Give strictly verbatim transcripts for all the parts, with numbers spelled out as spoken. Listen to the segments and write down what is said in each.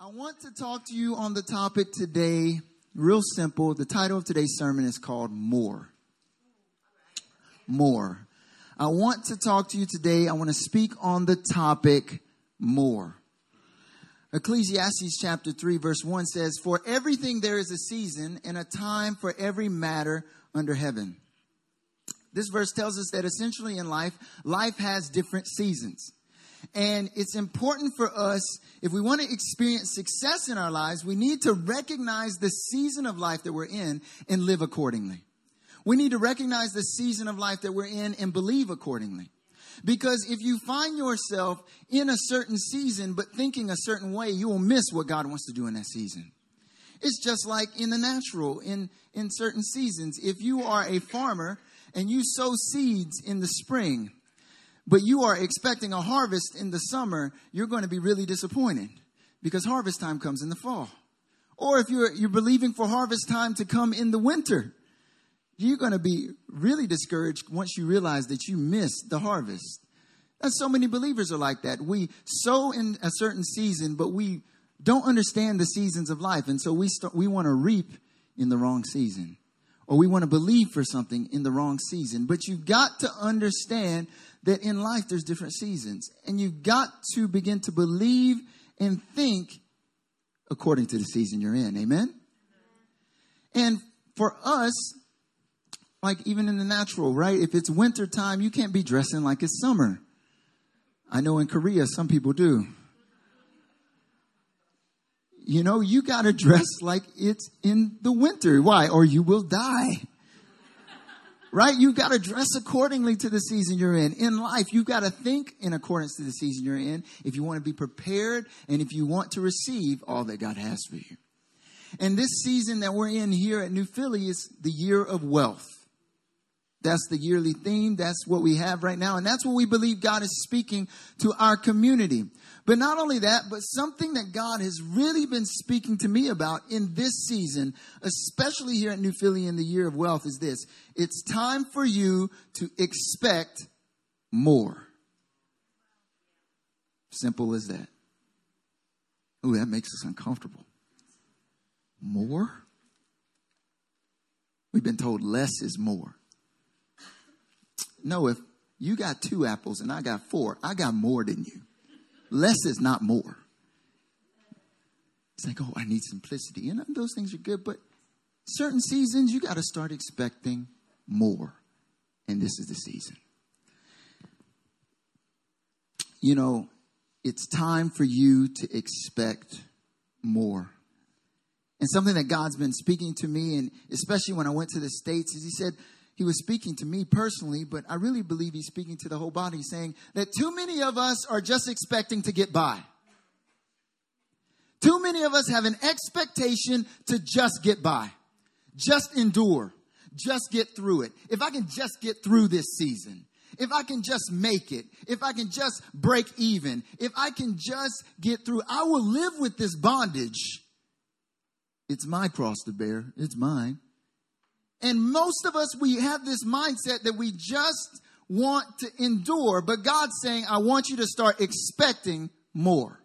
I want to talk to you on the topic today, real simple. The title of today's sermon is called More. More. I want to talk to you today. I want to speak on the topic more. Ecclesiastes chapter three verse one says, "For everything there is a season and a time for every matter under heaven." This verse tells us that essentially in life, life has different seasons. And it's important for us, if we want to experience success in our lives, we need to recognize the season of life that we're in and live accordingly. We need to recognize the season of life that we're in and believe accordingly. Because if you find yourself in a certain season but thinking a certain way, you will miss what God wants to do in that season. It's just like in the natural, in, in certain seasons. If you are a farmer and you sow seeds in the spring, but you are expecting a harvest in the summer, you're going to be really disappointed because harvest time comes in the fall. Or if you're you're believing for harvest time to come in the winter, you're going to be really discouraged once you realize that you missed the harvest. And so many believers are like that. We sow in a certain season, but we don't understand the seasons of life. And so we start, we want to reap in the wrong season. Or we want to believe for something in the wrong season. But you've got to understand that in life there's different seasons. And you've got to begin to believe and think according to the season you're in. Amen? And for us, like even in the natural, right? If it's winter time, you can't be dressing like it's summer. I know in Korea, some people do. You know, you got to dress like it's in the winter. Why? Or you will die. Right? You got to dress accordingly to the season you're in. In life, you got to think in accordance to the season you're in if you want to be prepared and if you want to receive all that God has for you. And this season that we're in here at New Philly is the year of wealth. That's the yearly theme. That's what we have right now. And that's what we believe God is speaking to our community. But not only that, but something that God has really been speaking to me about in this season, especially here at New Philly in the year of wealth, is this. It's time for you to expect more. Simple as that. Ooh, that makes us uncomfortable. More? We've been told less is more. No, if you got two apples and I got four, I got more than you. Less is not more. It's like, oh, I need simplicity. And those things are good, but certain seasons you got to start expecting more. And this is the season. You know, it's time for you to expect more. And something that God's been speaking to me, and especially when I went to the States, is he said, he was speaking to me personally, but I really believe he's speaking to the whole body, saying that too many of us are just expecting to get by. Too many of us have an expectation to just get by, just endure, just get through it. If I can just get through this season, if I can just make it, if I can just break even, if I can just get through, I will live with this bondage. It's my cross to bear. It's mine. And most of us, we have this mindset that we just want to endure. But God's saying, I want you to start expecting more.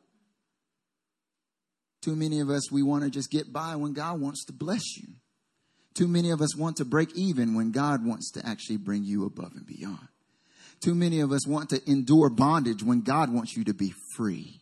Too many of us, we want to just get by when God wants to bless you. Too many of us want to break even when God wants to actually bring you above and beyond. Too many of us want to endure bondage when God wants you to be free.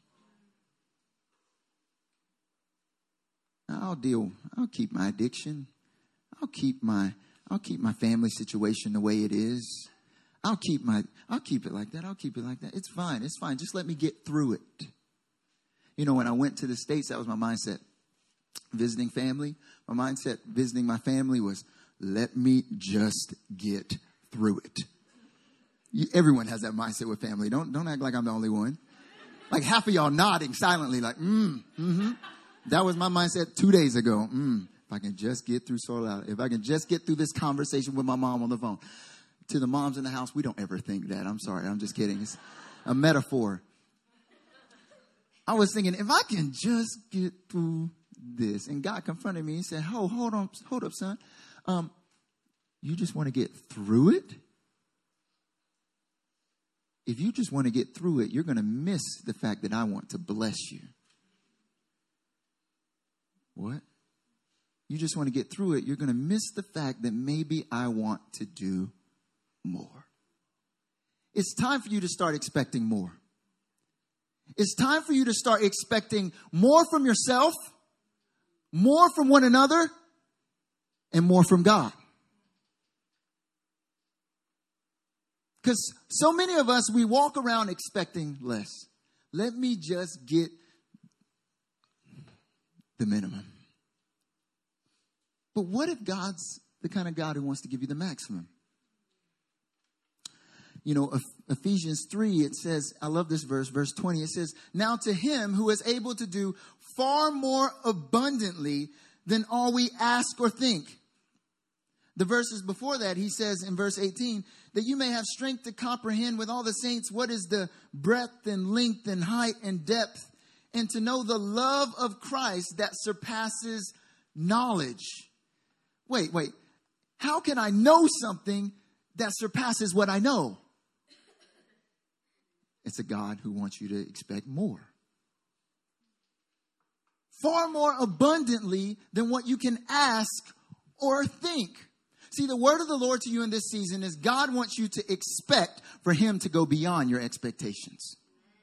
I'll deal, I'll keep my addiction. I'll keep my I'll keep my family situation the way it is. I'll keep my I'll keep it like that. I'll keep it like that. It's fine. It's fine. Just let me get through it. You know, when I went to the States, that was my mindset. Visiting family, my mindset visiting my family was, let me just get through it. You, everyone has that mindset with family. Don't don't act like I'm the only one. Like half of y'all nodding silently, like, mm, mm-hmm. That was my mindset two days ago. Mm. If I can just get through so loud, if I can just get through this conversation with my mom on the phone. To the moms in the house, we don't ever think that. I'm sorry. I'm just kidding. It's a metaphor. I was thinking, if I can just get through this. And God confronted me. He said, oh, hold on. Hold up, son. Um, you just want to get through it? If you just want to get through it, you're going to miss the fact that I want to bless you. what? You just want to get through it. You're going to miss the fact that maybe I want to do more. It's time for you to start expecting more. It's time for you to start expecting more from yourself, more from one another, and more from God. Because so many of us, we walk around expecting less. Let me just get the minimum. But what if God's the kind of God who wants to give you the maximum? You know, Ephesians three, it says, I love this verse, verse twenty. It says, now to him who is able to do far more abundantly than all we ask or think. The verses before that, he says in verse eighteen, that you may have strength to comprehend with all the saints what is the breadth and length and height and depth, and to know the love of Christ that surpasses knowledge. Wait, wait. How can I know something that surpasses what I know? It's a God who wants you to expect more. Far more abundantly than what you can ask or think. See, the word of the Lord to you in this season is God wants you to expect for him to go beyond your expectations.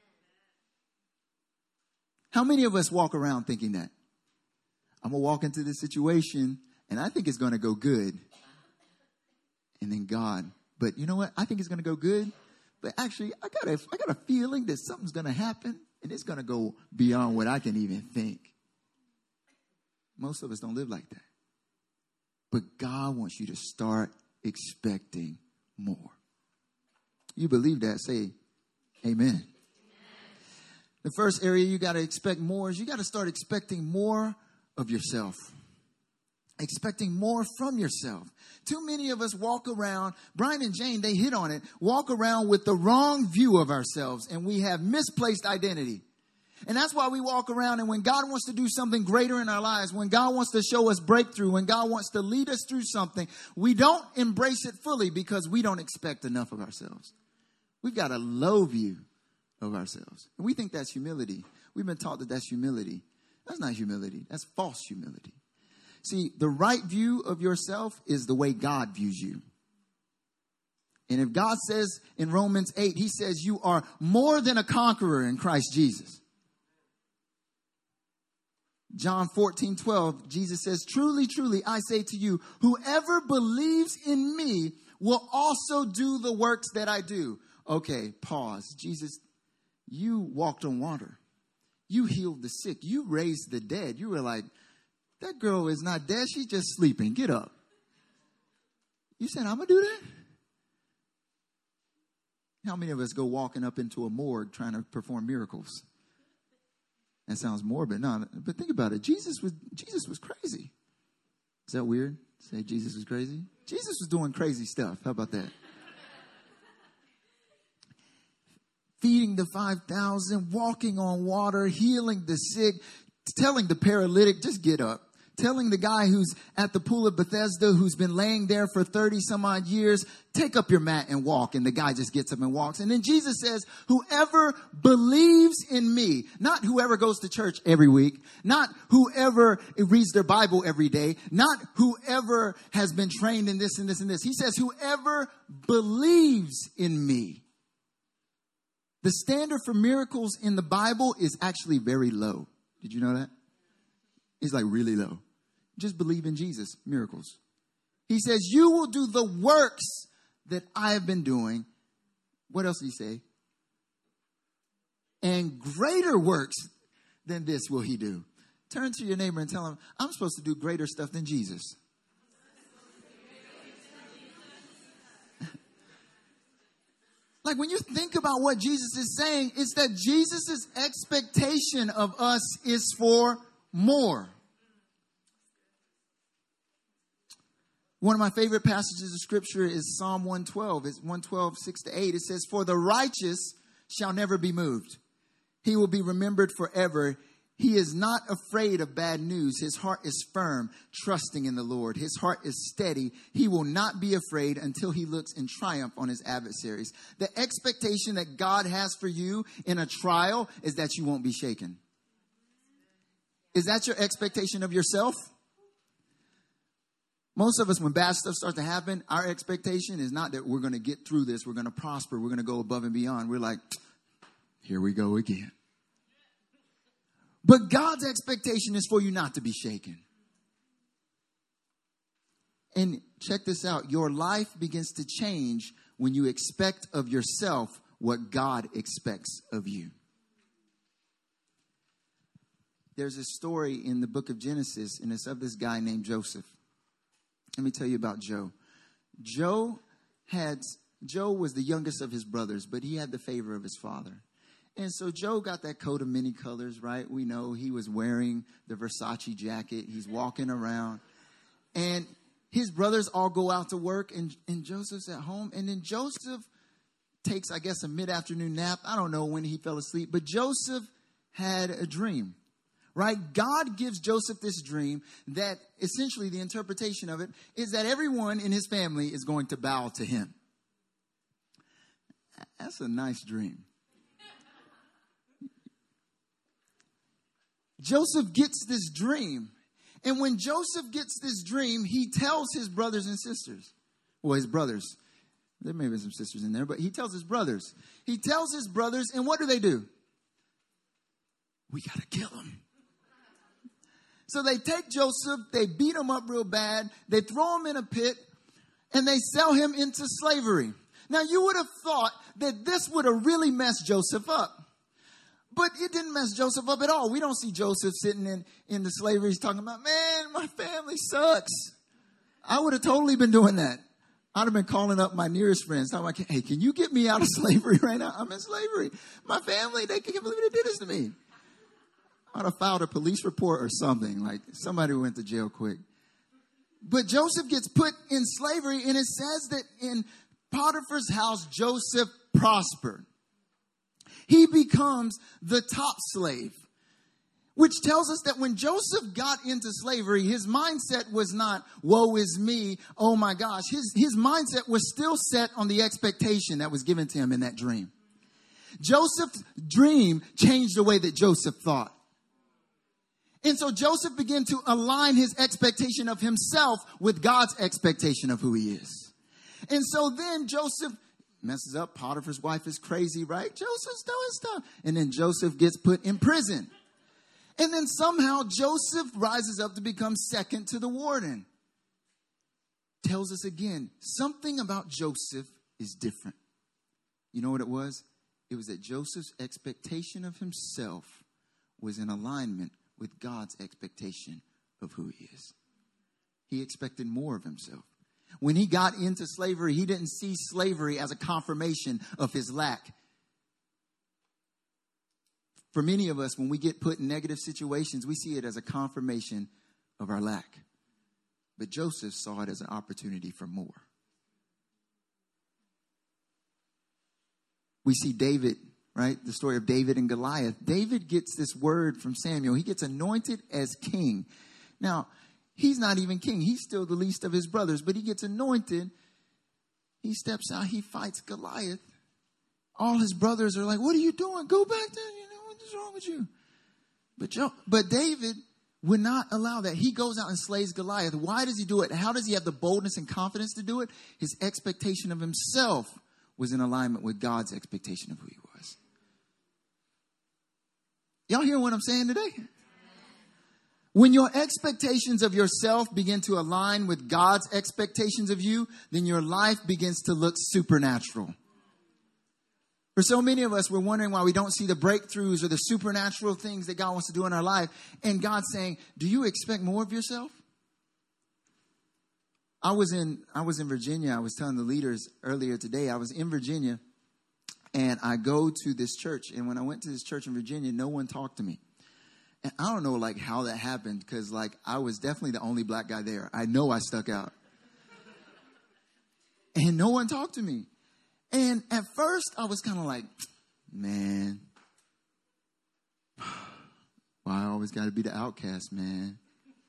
How many of us walk around thinking that? I'm going to walk into this situation and I think it's going to go good. And then God, but you know what? I think it's going to go good. But actually, I got a, I got a feeling that something's going to happen and it's going to go beyond what I can even think. Most of us don't live like that. But God wants you to start expecting more. You believe that? Say amen. Amen. The first area you got to expect more is you got to start expecting more of yourself. Expecting more from yourself. Too many of us walk around, Brian and Jane, they hit on it, walk around with the wrong view of ourselves, and we have misplaced identity. And that's why we walk around, and when God wants to do something greater in our lives, when God wants to show us breakthrough, when God wants to lead us through something, we don't embrace it fully because we don't expect enough of ourselves. We've got a low view of ourselves. And we think that's humility. We've been taught that that's humility. That's not humility. That's false humility. See, the right view of yourself is the way God views you. And if God says in Romans eight, he says you are more than a conqueror in Christ Jesus. John fourteen twelve, Jesus says, truly, truly, I say to you, whoever believes in me will also do the works that I do. Okay, pause. Jesus, you walked on water. You healed the sick. You raised the dead. You were like, that girl is not dead. She's just sleeping. Get up. You said, I'm going to do that? How many of us go walking up into a morgue trying to perform miracles? That sounds morbid. No, but think about it. Jesus was Jesus was crazy. Is that weird? Say Jesus was crazy? Jesus was doing crazy stuff. How about that? Feeding the five thousand, walking on water, healing the sick, telling the paralytic, just get up. Telling the guy who's at the pool of Bethesda, who's been laying there for thirty some odd years, take up your mat and walk. And the guy just gets up and walks. And then Jesus says, whoever believes in me, not whoever goes to church every week, not whoever reads their Bible every day, not whoever has been trained in this and this and this. He says, whoever believes in me. The standard for miracles in the Bible is actually very low. Did you know that? It's like really low. Just believe in Jesus, miracles. He says, you will do the works that I have been doing. What else did he say? And greater works than this will he do. Turn to your neighbor and tell him, I'm supposed to do greater stuff than Jesus. Like when you think about what Jesus is saying, it's that Jesus' expectation of us is for more. One of my favorite passages of scripture is Psalm one twelve. It's one twelve, six to eight. It says, for the righteous shall never be moved. He will be remembered forever. He is not afraid of bad news. His heart is firm, trusting in the Lord. His heart is steady. He will not be afraid until he looks in triumph on his adversaries. The expectation that God has for you in a trial is that you won't be shaken. Is that your expectation of yourself? Most of us, when bad stuff starts to happen, our expectation is not that we're going to get through this. We're going to prosper. We're going to go above and beyond. We're like, here we go again. But God's expectation is for you not to be shaken. And check this out. Your life begins to change when you expect of yourself what God expects of you. There's a story in the book of Genesis, and it's of this guy named Joseph. Let me tell you about Joe. Joe had, Joe was the youngest of his brothers, but he had the favor of his father. And so Joe got that coat of many colors, right? We know he was wearing the Versace jacket. He's walking around. And his brothers all go out to work, and, and Joseph's at home. And then Joseph takes, I guess, a mid-afternoon nap. I don't know when he fell asleep, but Joseph had a dream. Right? God gives Joseph this dream that essentially the interpretation of it is that everyone in his family is going to bow to him. That's a nice dream. Joseph gets this dream. And when Joseph gets this dream, he tells his brothers and sisters. Well, his brothers. There may be some sisters in there, but he tells his brothers. He tells his brothers, and what do they do? We got to kill him. So they take Joseph, they beat him up real bad, they throw him in a pit, and they sell him into slavery. Now, you would have thought that this would have really messed Joseph up. But it didn't mess Joseph up at all. We don't see Joseph sitting in, in the slavery. He's talking about, man, my family sucks. I would have totally been doing that. I'd have been calling up my nearest friends. Talking about, hey, can you get me out of slavery right now? I'm in slavery. My family, they can't believe they did this to me. I'd have filed a police report or something. Like somebody went to jail quick. But Joseph gets put in slavery, and it says that in Potiphar's house, Joseph prospered. He becomes the top slave, which tells us that when Joseph got into slavery, his mindset was not, woe is me, oh my gosh. His, his mindset was still set on the expectation that was given to him in that dream. Joseph's dream changed the way that Joseph thought. And so Joseph began to align his expectation of himself with God's expectation of who he is. And so then Joseph messes up. Potiphar's wife is crazy, right? Joseph's doing stuff. And then Joseph gets put in prison. And then somehow Joseph rises up to become second to the warden. Tells us again, something about Joseph is different. You know what it was? It was that Joseph's expectation of himself was in alignment with God's expectation of who he is. He expected more of himself. When he got into slavery, he didn't see slavery as a confirmation of his lack. For many of us, when we get put in negative situations, we see it as a confirmation of our lack. But Joseph saw it as an opportunity for more. We see David, right? The story of David and Goliath. David gets this word from Samuel. He gets anointed as king. Now, he's not even king. He's still the least of his brothers, but he gets anointed. He steps out. He fights Goliath. All his brothers are like, what are you doing? Go back there. You know, what's wrong with you? But, Joe, but David would not allow that. He goes out and slays Goliath. Why does he do it? How does he have the boldness and confidence to do it? His expectation of himself was in alignment with God's expectation of who he was. Y'all hear what I'm saying today? When your expectations of yourself begin to align with God's expectations of you, then your life begins to look supernatural. For so many of us, we're wondering why we don't see the breakthroughs or the supernatural things that God wants to do in our life. And God's saying, do you expect more of yourself? I was in, I was in Virginia. I was telling the leaders earlier today, I was in Virginia. And I go to this church. And when I went to this church in Virginia, no one talked to me. And I don't know, like, how that happened. Because, like, I was definitely the only black guy there. I know I stuck out. And no one talked to me. And at first, I was kind of like, man. Why I always got to be the outcast, man.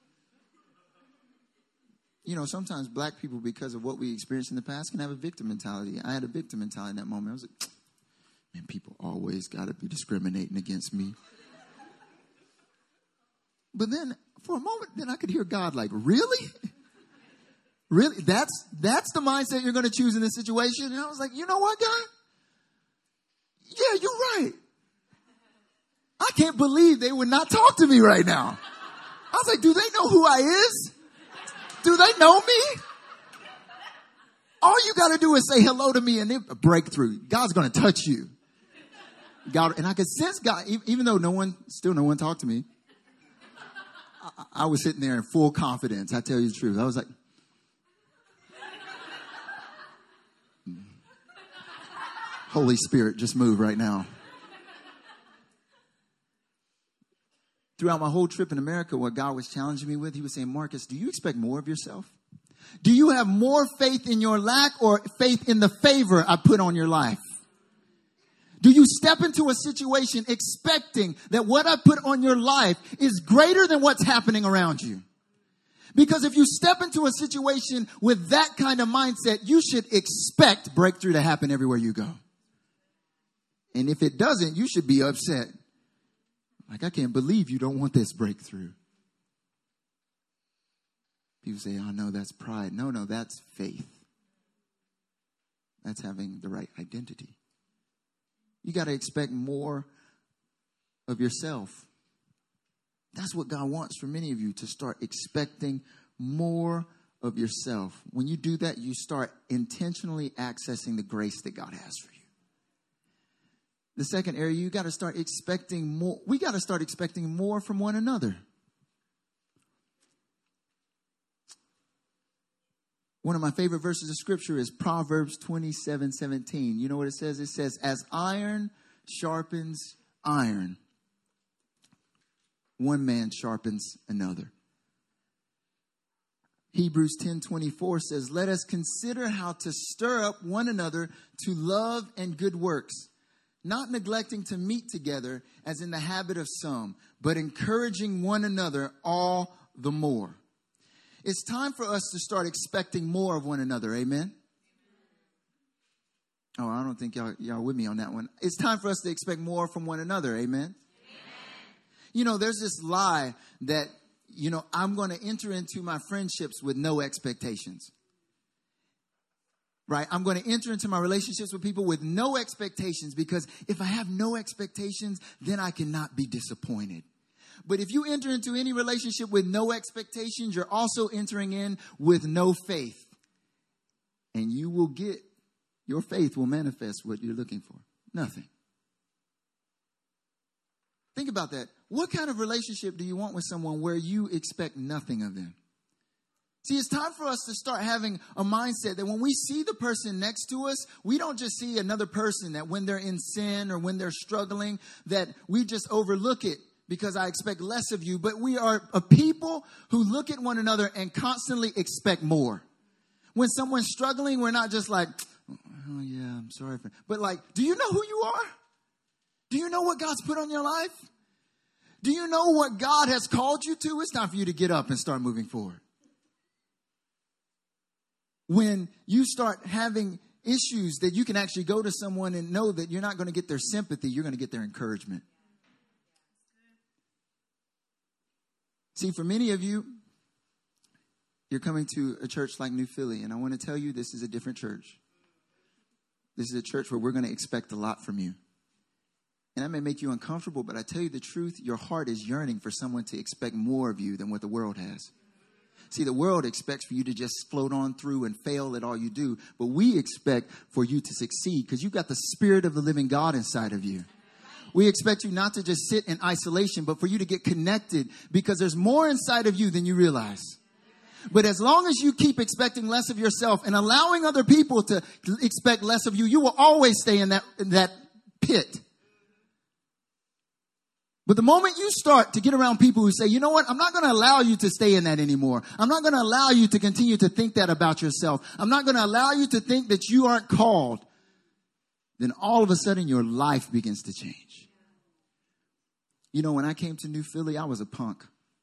You know, sometimes black people, because of what we experienced in the past, can have a victim mentality. I had a victim mentality in that moment. I was like, man, people always got to be discriminating against me. But then for a moment, then I could hear God like, really? Really? That's, that's the mindset you're going to choose in this situation? And I was like, you know what, God? Yeah, you're right. I can't believe they would not talk to me right now. I was like, do they know who I is? Do they know me? All you got to do is say hello to me and then a breakthrough. God's going to touch you. God, and I could sense God, even though no one, still no one talked to me. I, I was sitting there in full confidence. I tell you the truth. I was like, Holy Spirit, just move right now. Throughout my whole trip in America, what God was challenging me with, he was saying, Marcus, do you expect more of yourself? Do you have more faith in your lack or faith in the favor I put on your life? Do you step into a situation expecting that what I put on your life is greater than what's happening around you? Because if you step into a situation with that kind of mindset, you should expect breakthrough to happen everywhere you go. And if it doesn't, you should be upset. Like, I can't believe you don't want this breakthrough. People say, oh, no, that's pride. No, no, that's faith. That's having the right identity. You got to expect more of yourself. That's what God wants for many of you, to start expecting more of yourself. When you do that, you start intentionally accessing the grace that God has for you. The second area, you got to start expecting more. We got to start expecting more from one another. One of my favorite verses of scripture is Proverbs twenty-seven seventeen. You know what it says? It says, as iron sharpens iron, one man sharpens another. Hebrews ten twenty-four says, let us consider how to stir up one another to love and good works, not neglecting to meet together as in the habit of some, but encouraging one another all the more. It's time for us to start expecting more of one another. Amen. Oh, I don't think y'all, y'all with me on that one. It's time for us to expect more from one another. Amen. Amen. You know, there's this lie that, you know, I'm going to enter into my friendships with no expectations. Right? I'm going to enter into my relationships with people with no expectations, because if I have no expectations, then I cannot be disappointed. But if you enter into any relationship with no expectations, you're also entering in with no faith. And you will get, your faith will manifest what you're looking for. Nothing. Think about that. What kind of relationship do you want with someone where you expect nothing of them? See, it's time for us to start having a mindset that when we see the person next to us, we don't just see another person that when they're in sin or when they're struggling, that we just overlook it because I expect less of you. But we are a people who look at one another and constantly expect more. When someone's struggling, we're not just like, oh yeah, I'm sorry for, but like, do you know who you are? Do you know what God's put on your life? Do you know what God has called you to? It's time for you to get up and start moving forward. When you start having issues that you can actually go to someone and know that you're not going to get their sympathy, you're going to get their encouragement. See, for many of you, you're coming to a church like New Philly, and I want to tell you this is a different church. This is a church where we're going to expect a lot from you. And that may make you uncomfortable, but I tell you the truth, your heart is yearning for someone to expect more of you than what the world has. See, the world expects for you to just float on through and fail at all you do. But we expect for you to succeed because you've got the Spirit of the living God inside of you. We expect you not to just sit in isolation, but for you to get connected because there's more inside of you than you realize. But as long as you keep expecting less of yourself and allowing other people to expect less of you, you will always stay in that, in that pit. But the moment you start to get around people who say, you know what, I'm not going to allow you to stay in that anymore. I'm not going to allow you to continue to think that about yourself. I'm not going to allow you to think that you aren't called. Then all of a sudden your life begins to change. You know, when I came to New Philly, I was a punk.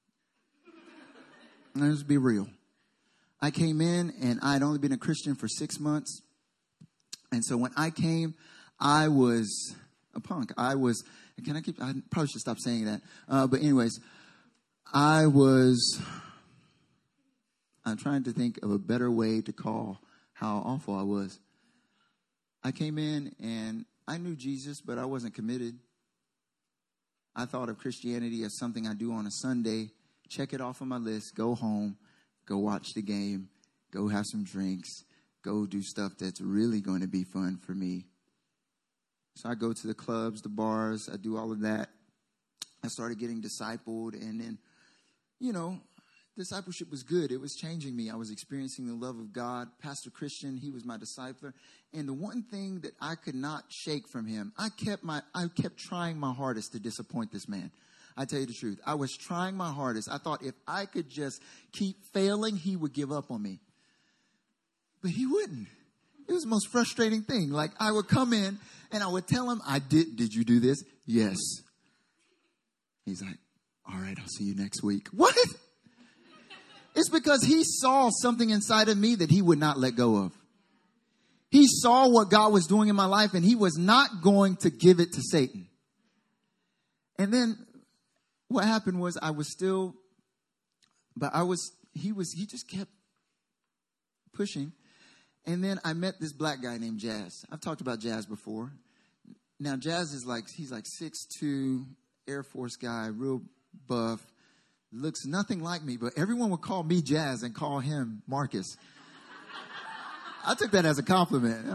Let's be real. I came in and I'd only been a Christian for six months. And so when I came, I was a punk. I was... Can I keep, I probably should stop saying that. Uh, but anyways, I was, I'm trying to think of a better way to call how awful I was. I came in and I knew Jesus, but I wasn't committed. I thought of Christianity as something I do on a Sunday, check it off on my list, go home, go watch the game, go have some drinks, go do stuff that's really going to be fun for me. So I go to the clubs, the bars, I do all of that. I started getting discipled, and then, you know, discipleship was good. It was changing me. I was experiencing the love of God. Pastor Christian, he was my discipler. And the one thing that I could not shake from him, I kept my, I kept trying my hardest to disappoint this man. I tell you the truth. I was trying my hardest. I thought if I could just keep failing, he would give up on me. But he wouldn't. It was the most frustrating thing. Like, I would come in and I would tell him, I did, did you do this? Yes. He's like, all right, I'll see you next week. What? It's because he saw something inside of me that he would not let go of. He saw what God was doing in my life, and he was not going to give it to Satan. And then what happened was I was still, but I was, he was, he just kept pushing. And then I met this black guy named Jazz. I've talked about Jazz before. Now, Jazz is like, he's like six two, Air Force guy, real buff, looks nothing like me, but everyone would call me Jazz and call him Marcus. I took that as a compliment.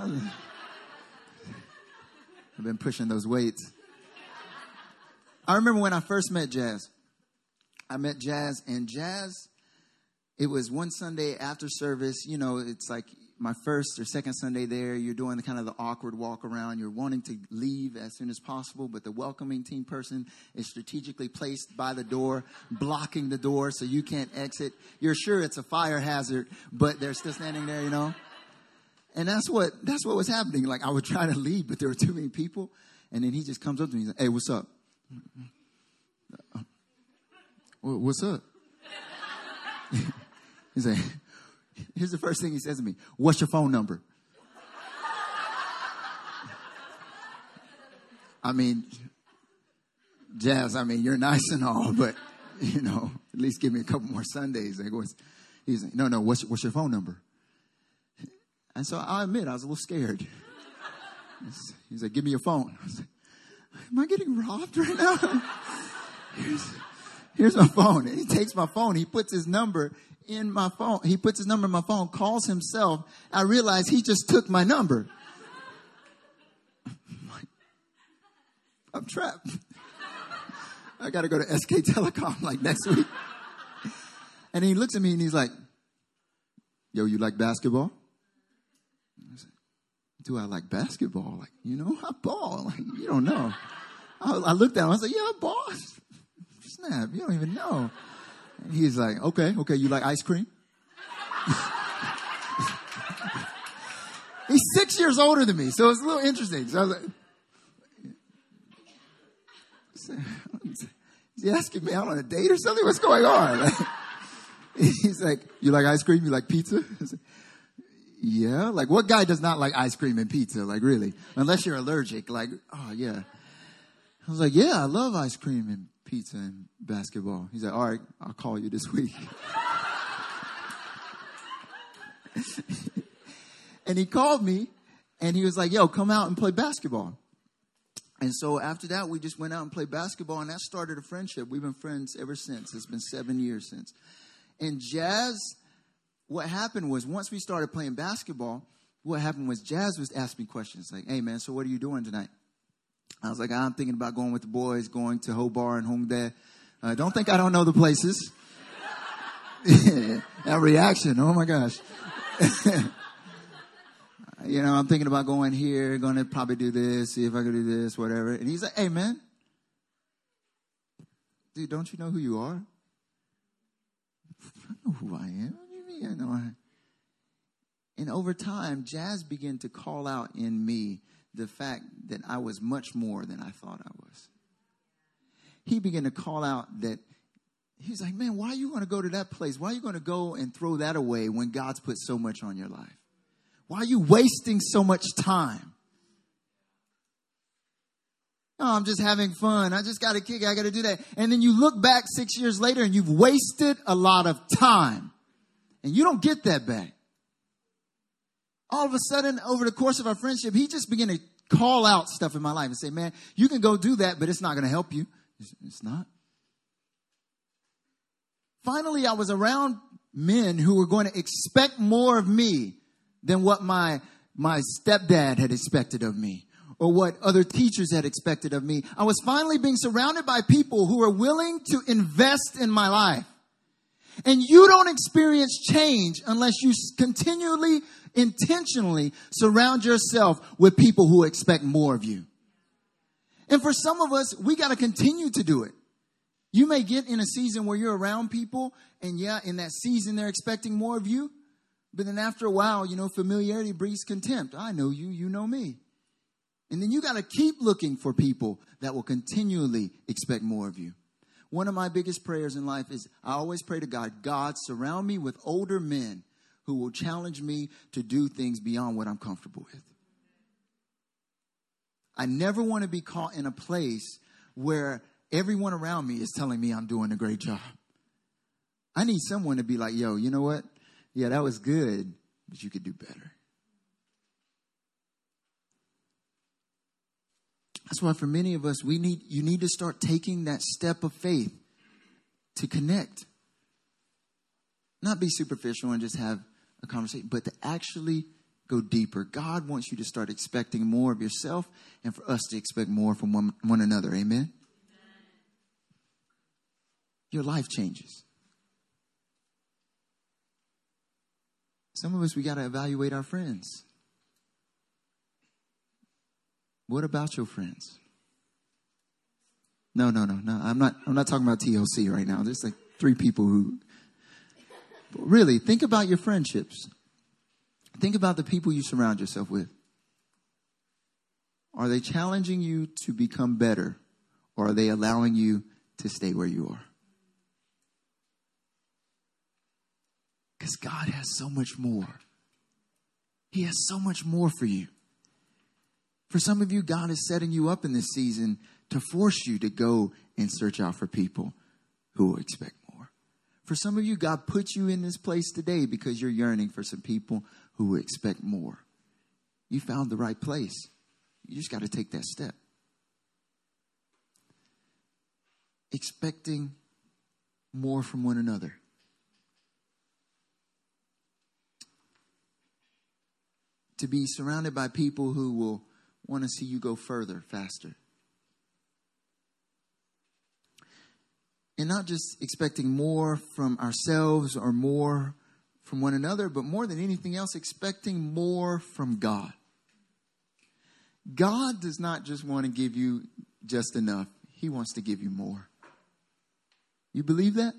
I've been pushing those weights. I remember when I first met Jazz. I met Jazz, and Jazz, it was one Sunday after service. You know, it's like my first or second Sunday there. You're doing the kind of the awkward walk around. You're wanting to leave as soon as possible, but the welcoming team person is strategically placed by the door, blocking the door so you can't exit. You're sure it's a fire hazard, but they're still standing there, you know. And that's what that's what was happening. Like, I would try to leave, but there were too many people. And then he just comes up to me. He's like, hey, what's up? What's up? He's like, here's the first thing he says to me. What's your phone number? I mean, Jazz, I mean, you're nice and all, but, you know, at least give me a couple more Sundays. Like, what's, he's like, no, no, what's, what's your phone number? And so I admit, I was a little scared. He's like, give me your phone. I was like, am I getting robbed right now? Here's, here's my phone. And he takes my phone. He puts his number in my phone. He puts his number in my phone, calls himself. I realize he just took my number. I'm trapped. I got to go to S K Telecom like next week. And he looks at me and he's like, yo, you like basketball? I said, do I like basketball? Like, you know, I ball. Like, you don't know. I, I looked at him. I was like, yeah, I ball. Snap. You don't even know. And he's like, okay, okay. You like ice cream? He's six years older than me. So it's a little interesting. So I was like, is he asking me out on a date or something? What's going on? Like, he's like, you like ice cream? You like pizza? I said, yeah. Like, what guy does not like ice cream and pizza? Like, really? Unless you're allergic. Like, oh, yeah. I was like, yeah, I love ice cream and pizza and basketball. He's like, all right, I'll call you this week. And he called me, and he was like, yo, come out and play basketball. And so after that, we just went out and played basketball, and that started a friendship. We've been friends ever since. It's been seven years since. And Jazz, what happened was once we started playing basketball, what happened was Jazz was asking me questions like, hey, man, so what are you doing tonight? I was like, I'm thinking about going with the boys, going to Hobart and Hongdae. Uh, don't think I don't know the places. That reaction, oh, my gosh. You know, I'm thinking about going here, going to probably do this, see if I can do this, whatever. And he's like, hey, man, dude, don't you know who you are? I know who I am. What do you mean I know I am? And over time, Jazz began to call out in me the fact that I was much more than I thought I was. He began to call out that he's like, man, why are you going to go to that place? Why are you going to go and throw that away when God's put so much on your life? Why are you wasting so much time? Oh, I'm just having fun. I just got a kick. I got to do that. And then you look back six years later and you've wasted a lot of time. And you don't get that back. All of a sudden, over the course of our friendship, he just began to call out stuff in my life and say, man, you can go do that, but it's not going to help you. It's, it's not. Finally, I was around men who were going to expect more of me than what my, my stepdad had expected of me, or what other teachers had expected of me. I was finally being surrounded by people who were willing to invest in my life. And you don't experience change unless you continually, intentionally surround yourself with people who expect more of you. And for some of us, we got to continue to do it. You may get in a season where you're around people, and yeah, in that season, they're expecting more of you. But then after a while, you know, familiarity breeds contempt. I know you, you know me. And then you got to keep looking for people that will continually expect more of you. One of my biggest prayers in life is I always pray to God, God, surround me with older men who will challenge me to do things beyond what I'm comfortable with. I never want to be caught in a place where everyone around me is telling me I'm doing a great job. I need someone to be like, yo, you know what? Yeah, that was good, but you could do better. That's why for many of us, we need you need to start taking that step of faith to connect. Not be superficial and just have a conversation, but to actually go deeper. God wants you to start expecting more of yourself and for us to expect more from one, one another. Amen? Amen. Your life changes. Some of us, we got to evaluate our friends. What about your friends? No, no, no, no. I'm not, I'm not talking about T L C right now. There's like three people who, but really, think about your friendships. Think about the people you surround yourself with. Are they challenging you to become better, or are they allowing you to stay where you are? Because God has so much more. He has so much more for you. For some of you, God is setting you up in this season to force you to go and search out for people who will expect more. For some of you, God put you in this place today because you're yearning for some people who will expect more. You found the right place. You just got to take that step. Expecting more from one another. To be surrounded by people who will want to see you go further, faster. And not just expecting more from ourselves or more from one another, but more than anything else, expecting more from God. God does not just want to give you just enough. He wants to give you more. You believe that?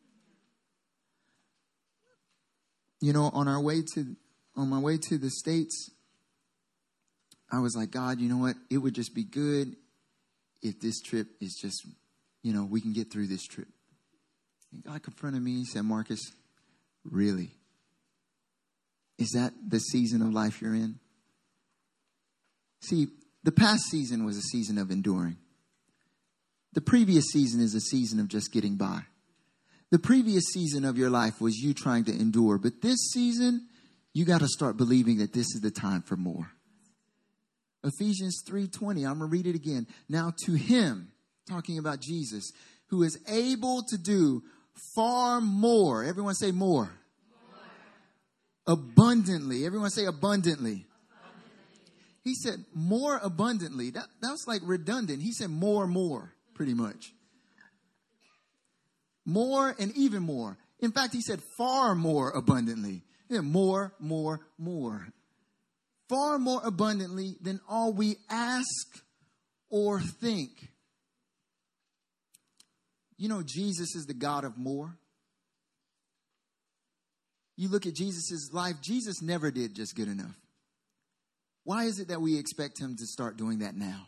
You know, on our way to, on my way to the States, I was like, God, you know what? It would just be good if this trip is just, you know, we can get through this trip. And God confronted me. He said, Marcus, really? Is that the season of life you're in? See, the past season was a season of enduring. The previous season is a season of just getting by. The previous season of your life was you trying to endure. But this season, you got to start believing that this is the time for more. Ephesians three twenty, I'm going to read it again. Now to him, talking about Jesus, who is able to do far more. Everyone say more. More. Abundantly. Everyone say abundantly. Abundantly. He said more abundantly. That, that was like redundant. He said more, more, pretty much. More and even more. In fact, he said far more abundantly. Yeah, more, more, more. Far more abundantly than all we ask or think. You know, Jesus is the God of more. You look at Jesus' life, Jesus never did just good enough. Why is it that we expect him to start doing that now?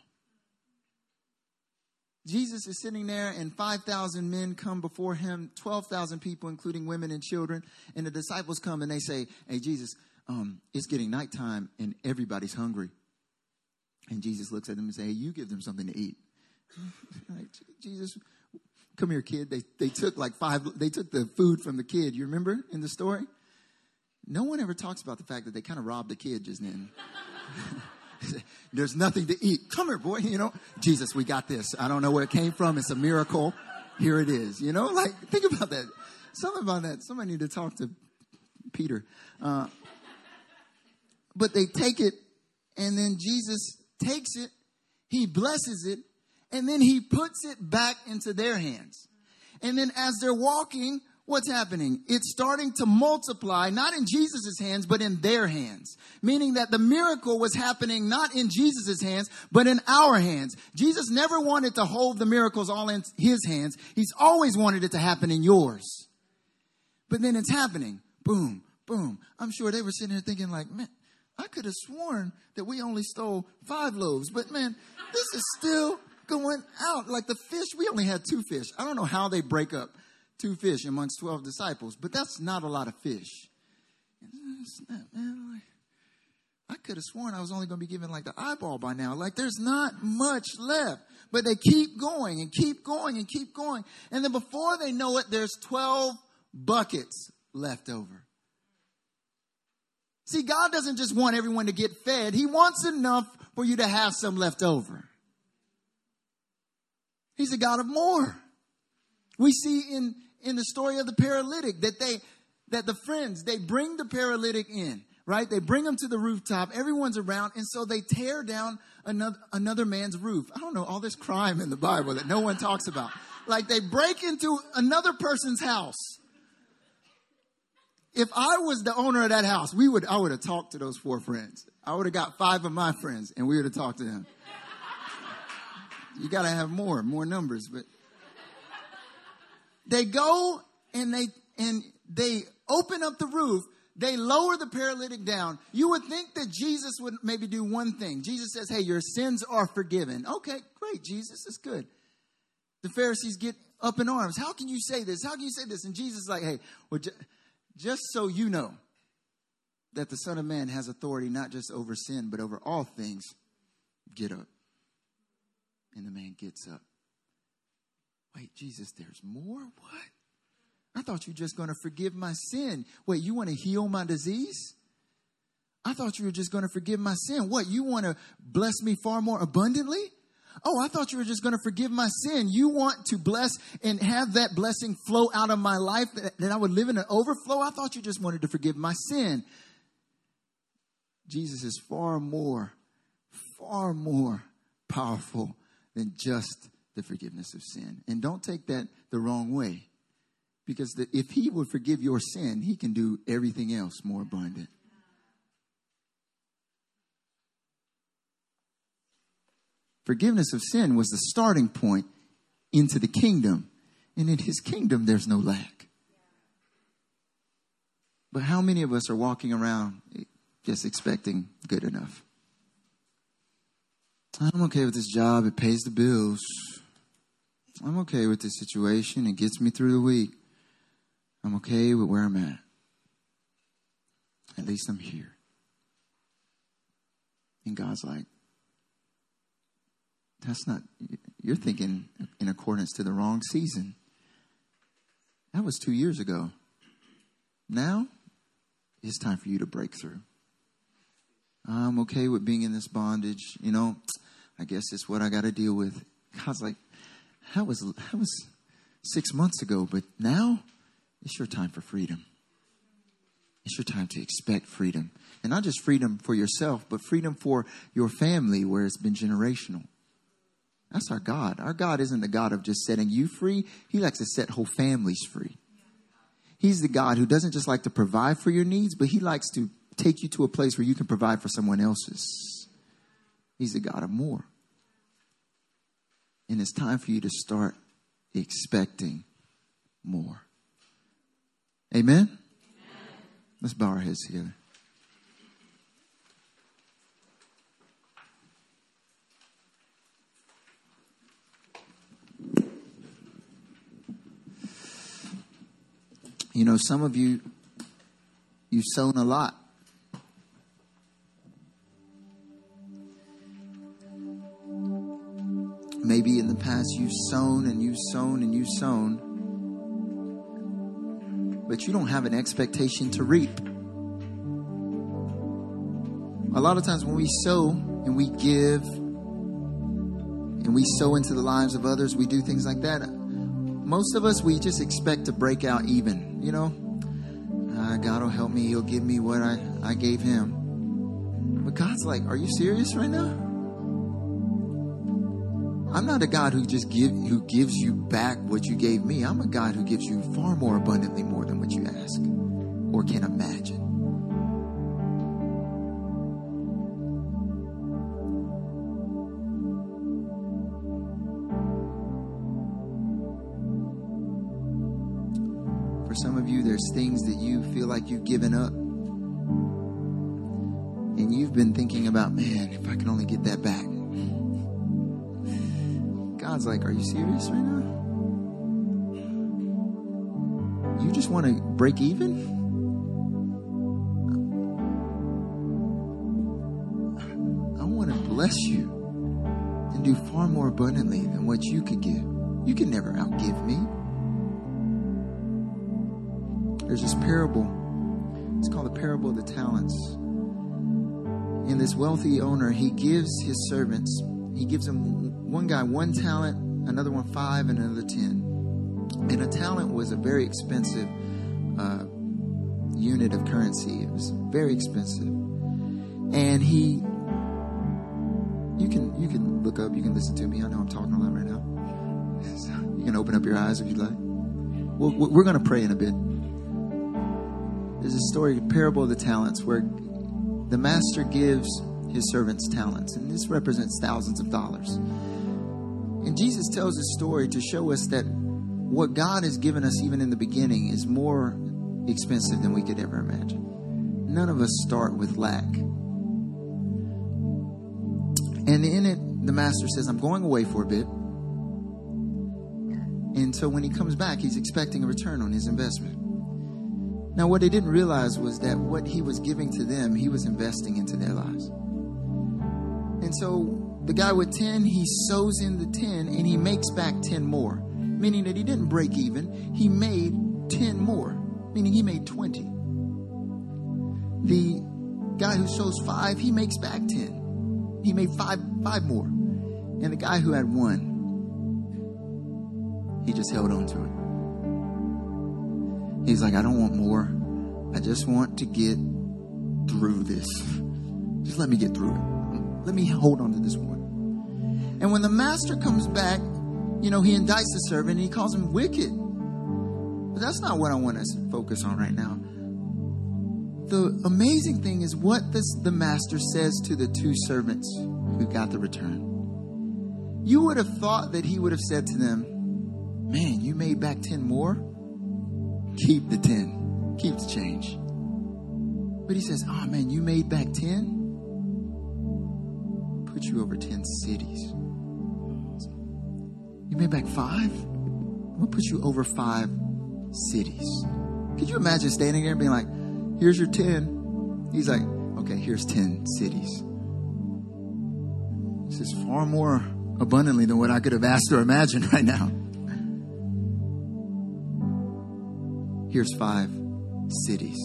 Jesus is sitting there and five thousand men come before him, twelve thousand people, including women and children. And the disciples come and they say, hey, Jesus, um, it's getting nighttime and everybody's hungry. And Jesus looks at them and says, hey, you give them something to eat. Like, Jesus, come here, kid. They they took like five, they took the food from the kid. You remember in the story? No one ever talks about the fact that they kind of robbed the kid just then. There's nothing to eat. Come here, boy. You know, Jesus, we got this. I don't know where it came from. It's a miracle. Here it is. You know, like, think about that. Something about that. Somebody need to talk to Peter. Uh, but they take it, and then Jesus takes it. He blesses it, and then he puts it back into their hands. And then as they're walking, what's happening? It's starting to multiply, not in Jesus' hands, but in their hands. Meaning that the miracle was happening not in Jesus' hands, but in our hands. Jesus never wanted to hold the miracles all in his hands. He's always wanted it to happen in yours. But then it's happening. Boom, boom. I'm sure they were sitting there thinking like, man, I could have sworn that we only stole five loaves. But man, this is still going out. Like the fish, we only had two fish. I don't know how they break up two fish amongst twelve disciples, but that's not a lot of fish. Man, I could have sworn I was only going to be given like the eyeball by now. Like there's not much left, but they keep going and keep going and keep going. And then before they know it, there's twelve buckets left over. See, God doesn't just want everyone to get fed. He wants enough for you to have some left over. He's a God of more. We see in, in the story of the paralytic that they, that the friends, they bring the paralytic in, right? They bring him to the rooftop. Everyone's around. And so they tear down another, another man's roof. I don't know, all this crime in the Bible that no one talks about. Like they break into another person's house. If I was the owner of that house, we would, I would have talked to those four friends. I would have got five of my friends and we would have talked to them. You got to have more, more numbers, but they go and they, and they open up the roof. They lower the paralytic down. You would think that Jesus would maybe do one thing. Jesus says, hey, your sins are forgiven. Okay, great. Jesus is good. The Pharisees get up in arms. How can you say this? How can you say this? And Jesus is like, hey, well, just, just so you know that the Son of Man has authority, not just over sin, but over all things. Get up. And the man gets up. Wait, Jesus, there's more? What? I thought you were just going to forgive my sin. Wait, you want to heal my disease? I thought you were just going to forgive my sin. What, you want to bless me far more abundantly? Oh, I thought you were just going to forgive my sin. You want to bless and have that blessing flow out of my life, that, that I would live in an overflow? I thought you just wanted to forgive my sin. Jesus is far more, far more powerful than just the forgiveness of sin. And don't take that the wrong way. Because the, if he would forgive your sin, he can do everything else more abundant. Forgiveness of sin was the starting point into the kingdom. And in his kingdom, there's no lack. But how many of us are walking around just expecting good enough? I'm okay with this job. It pays the bills. I'm okay with this situation. It gets me through the week. I'm okay with where I'm at. At least I'm here. And God's like, that's not, you're thinking in accordance to the wrong season. That was two years ago. Now, it's time for you to break through. I'm okay with being in this bondage. You know, I guess it's what I got to deal with. God's like, that was, that was six months ago, but now it's your time for freedom. It's your time to expect freedom. And not just freedom for yourself, but freedom for your family where it's been generational. That's our God. Our God isn't the God of just setting you free. He likes to set whole families free. He's the God who doesn't just like to provide for your needs, but he likes to take you to a place where you can provide for someone else's. He's the God of more. And it's time for you to start expecting more. Amen? Amen. Let's bow our heads together. You know, some of you, you've sown a lot. Maybe in the the past, you've sown and you've sown and you've sown, but you don't have an expectation to reap. A lot of times when we sow and we give and we sow into the lives of others, we do things like that. Most of us, we just expect to break out even. You know, uh, God will help me. He'll give me what I, I gave him. But God's like, are you serious right now? I'm not a God who just give, who gives you back what you gave me. I'm a God who gives you far more abundantly more than what you ask or can imagine. For some of you, there's things that you feel like you've given up. And you've been thinking about, man, if I can only get that back. God's like, are you serious right now? You just want to break even? I want to bless you and do far more abundantly than what you could give. You can never outgive me. There's this parable. It's called the parable of the talents. And this wealthy owner, he gives his servants, he gives them one guy one talent, another one five, and another ten. And a talent was a very expensive uh, unit of currency. It was very expensive. And he, you can you can look up, you can listen to me. I know I'm talking a lot right now. So you can open up your eyes if you'd like. We'll, we're going to pray in a bit. There's a story, a parable of the talents, where the master gives his servants talents, and this represents thousands of dollars. And Jesus tells this story to show us that what God has given us even in the beginning is more expensive than we could ever imagine. None of us start with lack. And in it, the master says, I'm going away for a bit. And so when he comes back, he's expecting a return on his investment. Now, what they didn't realize was that what he was giving to them, he was investing into their lives. And so the guy with ten, he sows in the ten and he makes back ten more, meaning that he didn't break even. He made ten more, meaning he made twenty. The guy who sows five, he makes back ten. He made five, five more. And the guy who had one, he just held on to it. He's like, I don't want more. I just want to get through this. Just let me get through it. Let me hold on to this one. And when the master comes back, you know, he indicts the servant and he calls him wicked. But that's not what I want us to focus on right now. The amazing thing is what this, the master says to the two servants who got the return. You would have thought that he would have said to them, man, you made back ten more? Keep the ten. Keep the change. But he says, oh man, you made back ten? Put you over ten cities. You made back five? I'm going to put you over five cities. Could you imagine standing there and being like, here's your ten. He's like, okay, here's ten cities. This is far more abundantly than what I could have asked or imagined right now. Here's five cities.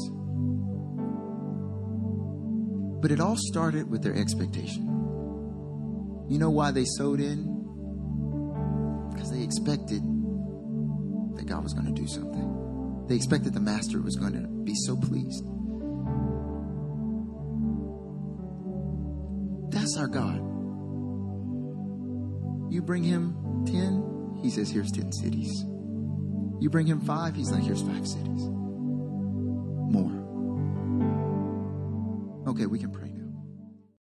But it all started with their expectation. You know why they sowed in? Because they expected that God was going to do something. They expected the master was going to be so pleased. That's our God. You bring him ten, he says, here's ten cities. You bring him five, he's like, here's five cities. More. Okay, we can pray now.